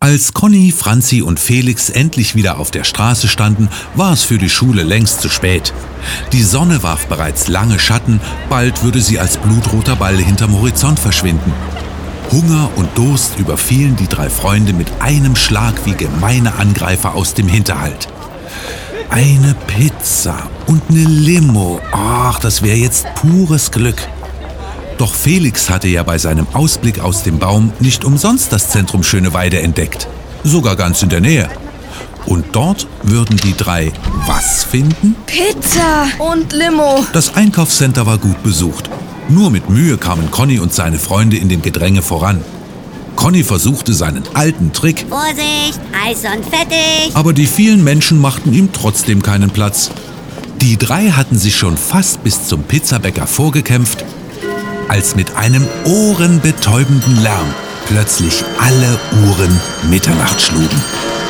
Als Conny, Franzi und Felix endlich wieder auf der Straße standen, war es für die Schule längst zu spät. Die Sonne warf bereits lange Schatten, bald würde sie als blutroter Ball hinterm Horizont verschwinden. Hunger und Durst überfielen die 3 Freunde mit einem Schlag wie gemeine Angreifer aus dem Hinterhalt. Eine Pizza und eine Limo, ach, das wäre jetzt pures Glück. Doch Felix hatte ja bei seinem Ausblick aus dem Baum nicht umsonst das Zentrum Schöneweide entdeckt. Sogar ganz in der Nähe. Und dort würden die 3 was finden? Pizza und Limo. Das Einkaufscenter war gut besucht. Nur mit Mühe kamen Conny und seine Freunde in dem Gedränge voran. Conny versuchte seinen alten Trick. Vorsicht, heiß und fettig. Aber die vielen Menschen machten ihm trotzdem keinen Platz. Die 3 hatten sich schon fast bis zum Pizzabäcker vorgekämpft, als mit einem ohrenbetäubenden Lärm plötzlich alle Uhren Mitternacht schlugen.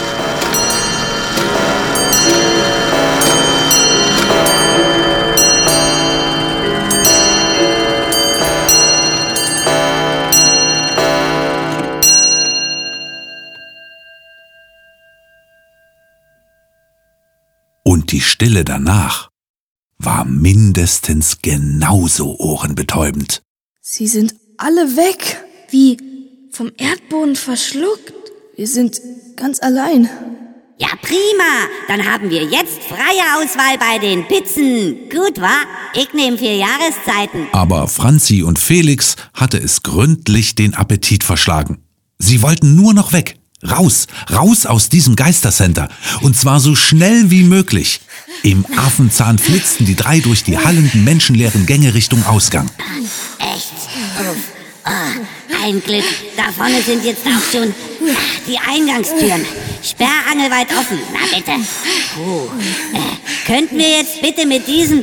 Und die Stille danach war mindestens genauso ohrenbetäubend. Sie sind alle weg. Wie vom Erdboden verschluckt. Wir sind ganz allein. Ja, prima. Dann haben wir jetzt freie Auswahl bei den Pizzen. Gut, wa? Ich nehme 4 Jahreszeiten. Aber Franzi und Felix hatte es gründlich den Appetit verschlagen. Sie wollten nur noch weg. Raus aus diesem Geistercenter. Und zwar so schnell wie möglich. Im Affenzahn flitzten die 3 durch die hallenden, menschenleeren Gänge Richtung Ausgang. Echt? Ein Glück. Da vorne sind jetzt auch schon die Eingangstüren. Sperrangelweit offen. Na bitte. Könnten wir jetzt bitte mit diesem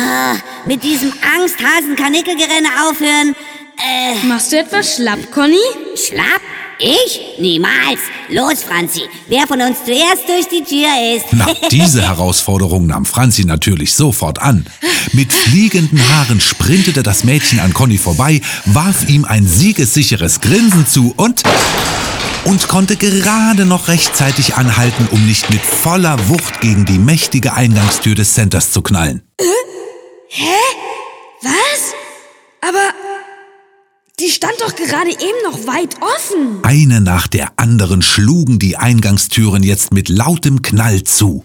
Angsthasen-Kanickelgerenne aufhören? Machst du etwas schlapp, Conny? Schlapp? Ich? Niemals. Los, Franzi. Wer von uns zuerst durch die Tür ist? Na, diese Herausforderung nahm Franzi natürlich sofort an. Mit fliegenden Haaren sprintete das Mädchen an Conny vorbei, warf ihm ein siegessicheres Grinsen zu und konnte gerade noch rechtzeitig anhalten, um nicht mit voller Wucht gegen die mächtige Eingangstür des Centers zu knallen. Hä? Was? Aber die stand doch gerade eben noch weit offen. Eine nach der anderen schlugen die Eingangstüren jetzt mit lautem Knall zu.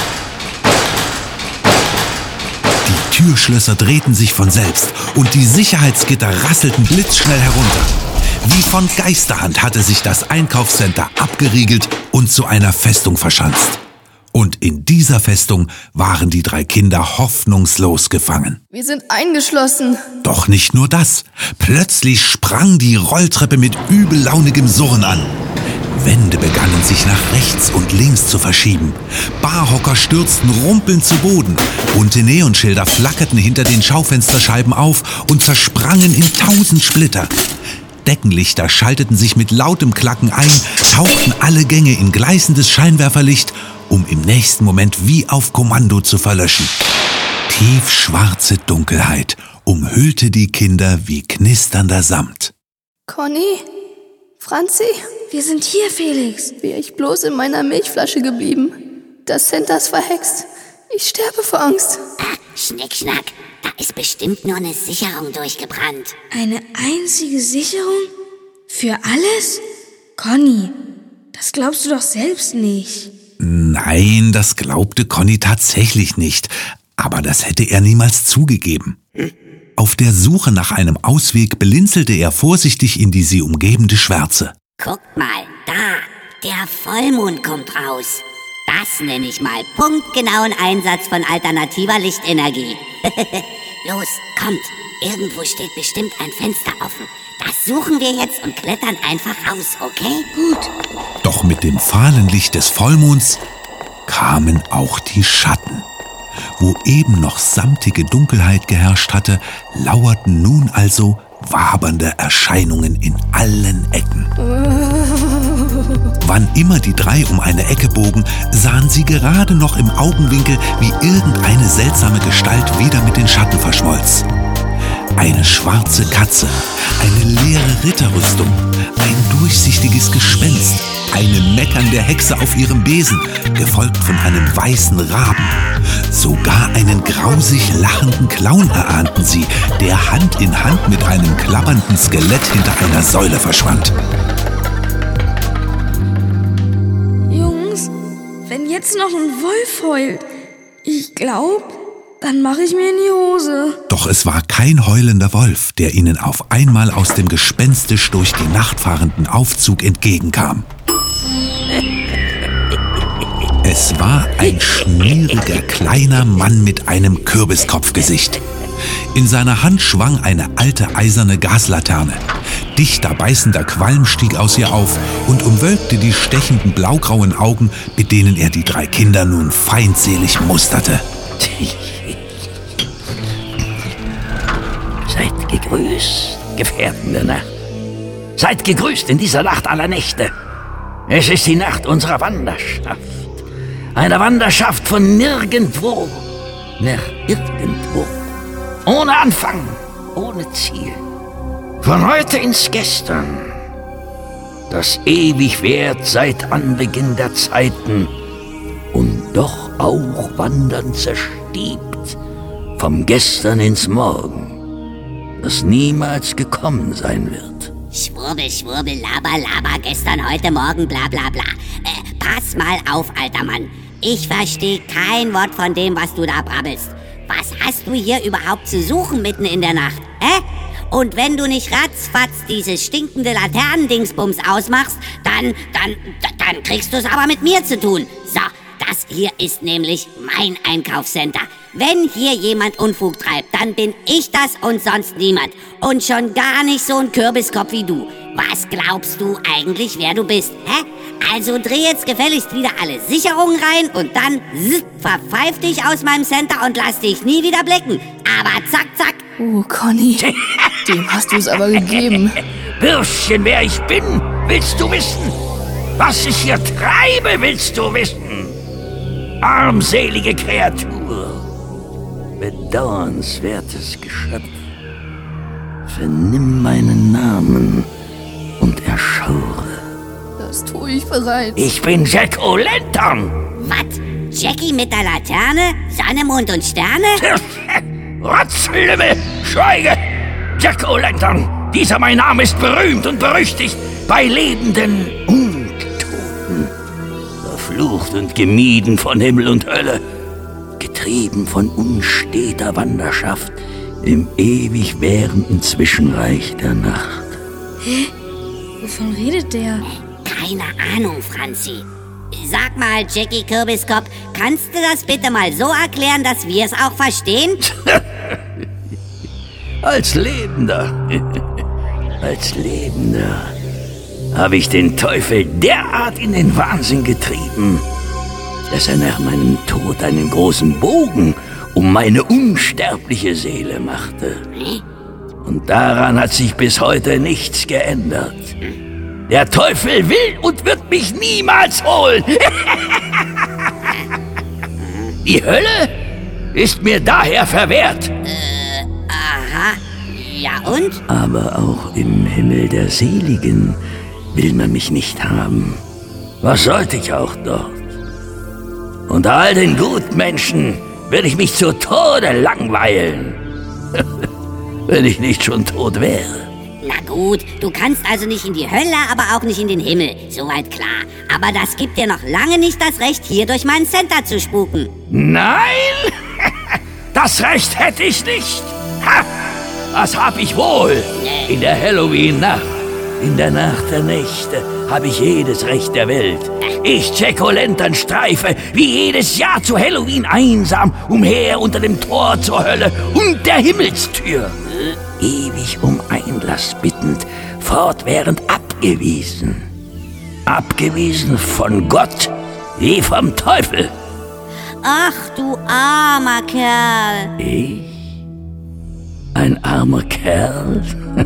Die Türschlösser drehten sich von selbst und die Sicherheitsgitter rasselten blitzschnell herunter. Wie von Geisterhand hatte sich das Einkaufscenter abgeriegelt und zu einer Festung verschanzt. Und in dieser Festung waren die 3 Kinder hoffnungslos gefangen. Wir sind eingeschlossen. Doch nicht nur das. Plötzlich sprang die Rolltreppe mit übellaunigem Surren an. Wände begannen sich nach rechts und links zu verschieben. Barhocker stürzten rumpelnd zu Boden. Bunte Neonschilder flackerten hinter den Schaufensterscheiben auf und zersprangen in 1000 Splitter. Deckenlichter schalteten sich mit lautem Klacken ein, tauchten alle Gänge in gleißendes Scheinwerferlicht, um im nächsten Moment wie auf Kommando zu verlöschen. Tiefschwarze Dunkelheit umhüllte die Kinder wie knisternder Samt. Conny? Franzi? Wir sind hier, Felix. Wäre ich bloß in meiner Milchflasche geblieben. Das Center ist verhext. Ich sterbe vor Angst. Schnickschnack. Da ist bestimmt nur eine Sicherung durchgebrannt. Eine einzige Sicherung? Für alles? Conny, das glaubst du doch selbst nicht. Nein, das glaubte Conny tatsächlich nicht. Aber das hätte er niemals zugegeben. Auf der Suche nach einem Ausweg blinzelte er vorsichtig in die sie umgebende Schwärze. Guckt mal, da, der Vollmond kommt raus. Das nenne ich mal punktgenauen Einsatz von alternativer Lichtenergie. Los, kommt, irgendwo steht bestimmt ein Fenster offen. Das suchen wir jetzt und klettern einfach raus, okay? Gut. Doch mit dem fahlen Licht des Vollmonds kamen auch die Schatten. Wo eben noch samtige Dunkelheit geherrscht hatte, lauerten nun also wabernde Erscheinungen in allen Ecken. Wann immer die 3 um eine Ecke bogen, sahen sie gerade noch im Augenwinkel, wie irgendeine seltsame Gestalt wieder mit den Schatten verschmolz. Eine schwarze Katze, eine leere Ritterrüstung, ein durchsichtiges Gespenst, eine meckernde Hexe auf ihrem Besen, gefolgt von einem weißen Raben. Sogar einen grausig lachenden Clown erahnten sie, der Hand in Hand mit einem klappernden Skelett hinter einer Säule verschwand. Jungs, wenn jetzt noch ein Wolf heult, ich glaube, dann mache ich mir in die Hose. Doch es war kein heulender Wolf, der ihnen auf einmal aus dem gespenstisch durch die Nacht fahrenden Aufzug entgegenkam. Es war ein schmieriger kleiner Mann mit einem Kürbiskopfgesicht. In seiner Hand schwang eine alte eiserne Gaslaterne. Dichter beißender Qualm stieg aus ihr auf und umwölkte die stechenden blaugrauen Augen, mit denen er die 3 Kinder nun feindselig musterte. Seid gegrüßt, Gefährten der Nacht. Seid gegrüßt in dieser Nacht aller Nächte. Es ist die Nacht unserer Wanderschaft. Eine Wanderschaft von nirgendwo nach irgendwo. Ohne Anfang, ohne Ziel. Von heute ins Gestern. Das ewig währt seit Anbeginn der Zeiten und doch auch wandernd zerstiebt vom Gestern ins Morgen, das niemals gekommen sein wird. Schwurbel, schwurbel, laber, laber, gestern, heute, morgen, bla bla bla. Pass mal auf, alter Mann. Ich verstehe kein Wort von dem, was du da brabbelst. Was hast du hier überhaupt zu suchen mitten in der Nacht, hä? Und wenn du nicht ratzfatz dieses stinkende Laternendingsbums ausmachst, dann kriegst du es aber mit mir zu tun. So, das hier ist nämlich mein Einkaufscenter. Wenn hier jemand Unfug treibt, dann bin ich das und sonst niemand. Und schon gar nicht so ein Kürbiskopf wie du. Was glaubst du eigentlich, wer du bist, hä? Also dreh jetzt gefälligst wieder alle Sicherungen rein und dann verpfeif dich aus meinem Center und lass dich nie wieder blicken. Aber zack, zack. Oh, Conny, dem hast du es aber gegeben. Bürschchen, wer ich bin, willst du wissen? Was ich hier treibe, willst du wissen? Armselige Kreatur, bedauernswertes Geschöpf, vernimm meinen Namen und erschaure. Das tue ich bereits. Ich bin Jack-O-Lantern. Was? Jackie mit der Laterne? Sonne, Mond und Sterne? Rotzlümmel, schweige! Jack-O-Lantern, dieser mein Name ist berühmt und berüchtigt bei Lebenden und Toten. Verflucht und gemieden von Himmel und Hölle, getrieben von unsteter Wanderschaft im ewig währenden Zwischenreich der Nacht. Hä? Wovon redet der? Keine Ahnung, Franzi. Sag mal, Jackie Kürbiskopf, kannst du das bitte mal so erklären, dass wir es auch verstehen? Als Lebender habe ich den Teufel derart in den Wahnsinn getrieben, dass er nach meinem Tod einen großen Bogen um meine unsterbliche Seele machte. Und daran hat sich bis heute nichts geändert. Der Teufel will und wird mich niemals holen. Die Hölle ist mir daher verwehrt. Aha. Ja und? Aber auch im Himmel der Seligen will man mich nicht haben. Was sollte ich auch dort? Unter all den Gutmenschen würde ich mich zu Tode langweilen. Wenn ich nicht schon tot wäre. Na gut, du kannst also nicht in die Hölle, aber auch nicht in den Himmel. Soweit klar. Aber das gibt dir noch lange nicht das Recht, hier durch mein Center zu spuken. Nein? Das Recht hätte ich nicht. Ha! Das hab ich wohl. In der Halloween-Nacht, in der Nacht der Nächte, habe ich jedes Recht der Welt. Ich, Jack-O-Lantern, streife wie jedes Jahr zu Halloween einsam umher unter dem Tor zur Hölle und der Himmelstür. Ewig um Einlass bittend, fortwährend abgewiesen. Abgewiesen von Gott wie vom Teufel. Ach, du armer Kerl. Ich? Ein armer Kerl?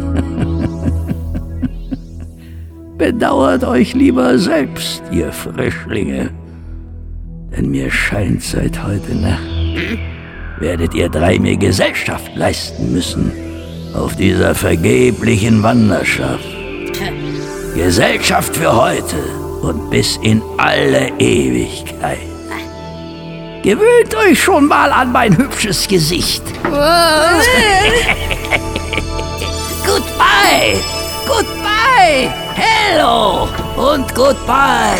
Bedauert euch lieber selbst, ihr Frischlinge. Denn mir scheint, seit heute Nacht werdet ihr 3 mir Gesellschaft leisten müssen auf dieser vergeblichen Wanderschaft. Gesellschaft für heute und bis in alle Ewigkeit. Gewöhnt euch schon mal an mein hübsches Gesicht. Wow. Goodbye! Goodbye! Hello und goodbye!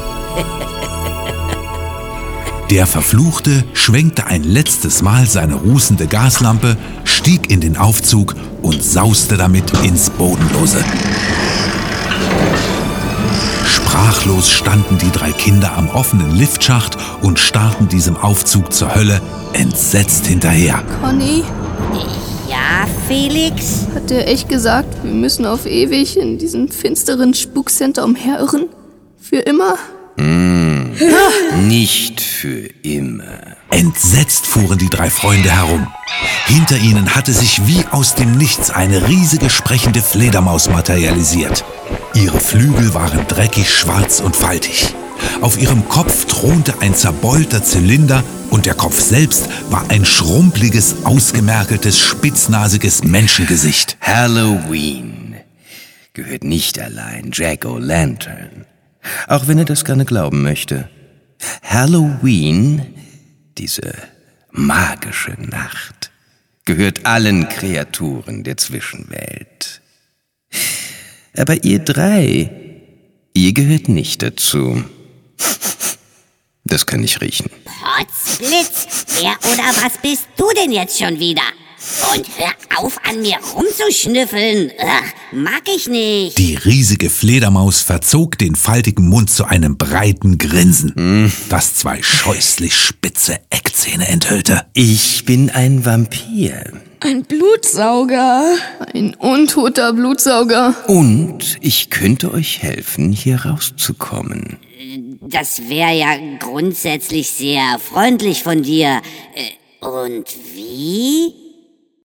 Der Verfluchte schwenkte ein letztes Mal seine rußende Gaslampe, stieg in den Aufzug und sauste damit ins Bodenlose. Sprachlos standen die 3 Kinder am offenen Liftschacht und starrten diesem Aufzug zur Hölle entsetzt hinterher. Conny, Ja, Felix? hat der echt gesagt, wir müssen auf ewig in diesem finsteren Spukcenter umherirren? Für immer? Nicht für immer. Entsetzt fuhren die 3 Freunde herum. Hinter ihnen hatte sich wie aus dem Nichts eine riesige sprechende Fledermaus materialisiert. Ihre Flügel waren dreckig, schwarz und faltig. Auf ihrem Kopf thronte ein zerbeulter Zylinder und der Kopf selbst war ein schrumpeliges, ausgemerkeltes, spitznasiges Menschengesicht. Halloween gehört nicht allein Jack-o'-Lantern, auch wenn er das gerne glauben möchte. Halloween, diese magische Nacht, gehört allen Kreaturen der Zwischenwelt. Aber ihr 3, ihr gehört nicht dazu. Das kann ich riechen. Potzblitz, wer oder was bist du denn jetzt schon wieder? Und hör auf, an mir rumzuschnüffeln. Mag ich nicht. Die riesige Fledermaus verzog den faltigen Mund zu einem breiten Grinsen, das 2 scheußlich spitze Eckzähne enthüllte. Ich bin ein Vampir. Ein Blutsauger. Ein untoter Blutsauger. Und ich könnte euch helfen, hier rauszukommen. Das wäre ja grundsätzlich sehr freundlich von dir. Und wie?